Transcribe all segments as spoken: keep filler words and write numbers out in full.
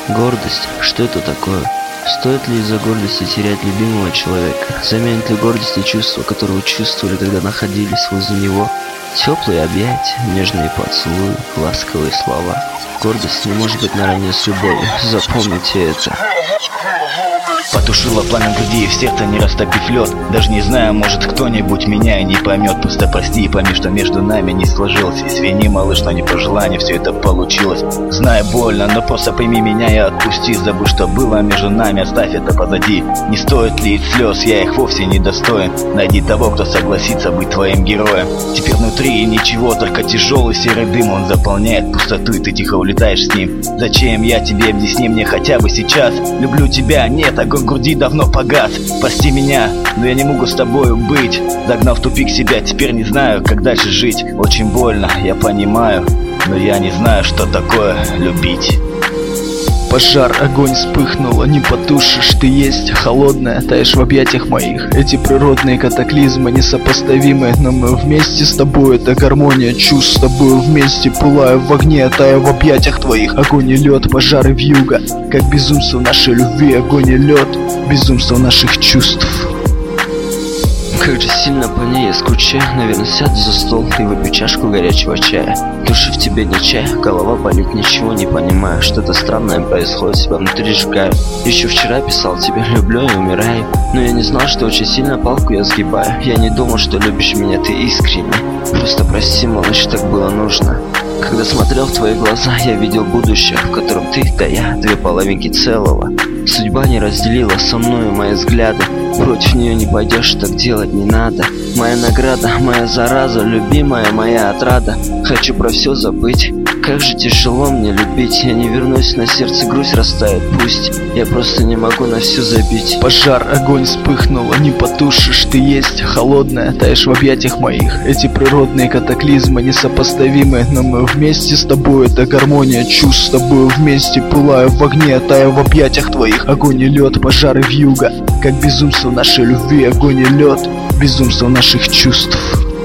Гордость? Что это такое? Стоит ли из-за гордости терять любимого человека? Заменит ли гордость и чувства, которые чувствовали, когда находились возле него? Теплые объятия, нежные поцелуи, ласковые слова. Гордость не может быть наравне с любовью. Запомните это. Потушила пламя в груди, в сердце не растопив лед. Даже не знаю, может кто-нибудь меня и не поймет. Просто прости и пойми, что между нами не сложилось. Извини, малыш, но не по желанию все это получилось. Знаю, больно, но просто пойми меня и отпусти. Забудь, что было между нами, оставь это позади. Не стоит лить слез, я их вовсе не достоин. Найди того, кто согласится быть твоим героем. Теперь внутри ничего, только тяжелый серый дым. Он заполняет пустоту, и ты тихо улетаешь с ним. Зачем я тебе, объясни мне хотя бы сейчас. Люблю тебя, нет, огонь в груди давно погас. Прости меня, но я не могу с тобою быть. Загнав в тупик себя, теперь не знаю, как дальше жить. Очень больно, я понимаю, но я не знаю, что такое любить. Пожар, огонь вспыхнула, не потушишь, ты есть холодная, таешь в объятиях моих. Эти природные катаклизмы несопоставимы, но мы вместе с тобой, это гармония чувств. С тобой вместе пылаю в огне, таю в объятиях твоих. Огонь и лед, пожары вьюга, как безумство нашей любви. Огонь и лед, безумство наших чувств. Как же сильно по ней я скучаю. Наверное, сяду за стол и выпью чашку горячего чая. Души в тебе не чай, голова болит, ничего не понимаю. Что-то странное происходит, себя внутри сжигаю. Еще вчера писал тебе, люблю и умираю. Но я не знал, что очень сильно палку я сгибаю. Я не думал, что любишь меня ты искренне. Просто прости, малыш, так было нужно. Когда смотрел в твои глаза, я видел будущее, в котором ты, да я, две половинки целого. Судьба не разделила со мной мои взгляды. Против нее не пойдешь, так делать не надо. Моя награда, моя зараза, любимая моя отрада. Хочу про все забыть. Как же тяжело мне любить. Я не вернусь, на сердце грусть растает. Пусть я просто не могу на все забить. Пожар, огонь вспыхнула, не потушишь, ты есть холодная, таешь в объятиях моих. Эти природные катаклизмы несопоставимы, но мы вместе с тобой, это гармония чувств. С тобой вместе пылаю в огне, таю в объятиях твоих. Огонь и лед, пожары вьюга, как безумство нашей любви. Огонь и лед, безумство наших чувств.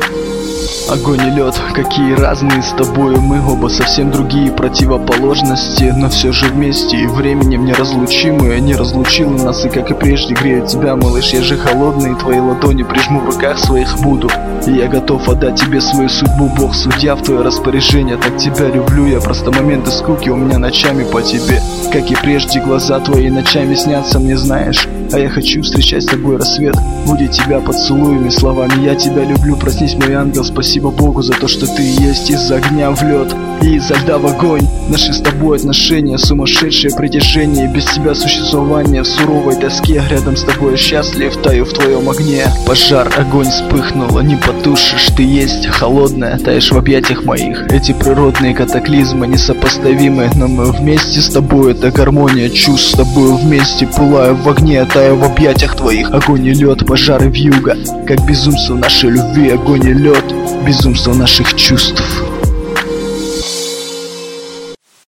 Огонь и лед, какие разные с тобою мы, оба совсем другие противоположности, но все же вместе и временем неразлучимые. Не разлучила нас, и как и прежде грею тебя, малыш. Я же холодный, твои ладони прижму в руках своих буду. И я готов отдать тебе свою судьбу, Бог судья в твое распоряжение. Так тебя люблю я, просто моменты скуки у меня ночами по тебе. Как и прежде, глаза твои ночами снятся мне, знаешь. А я хочу встречать с тобой рассвет, будить тебя поцелуями, словами я тебя люблю, проснись, мой ангел. Спасибо Богу за то, что ты есть. Из огня в лед и изо льда в огонь. Наши с тобой отношения, сумасшедшее притяжение. Без тебя существование в суровой тоске. Рядом с тобой счастлив, таю в твоем огне. Пожар, огонь вспыхнула, не потушишь, ты есть холодная, таешь в объятиях моих. Эти природные катаклизмы несопоставимы, но мы вместе с тобой, это гармония чувств. С тобой вместе пылаю в огне, таю в объятиях твоих. Огонь и лед, пожары вьюга, как безумство нашей любви. Огонь и лед, безумство наших чувств.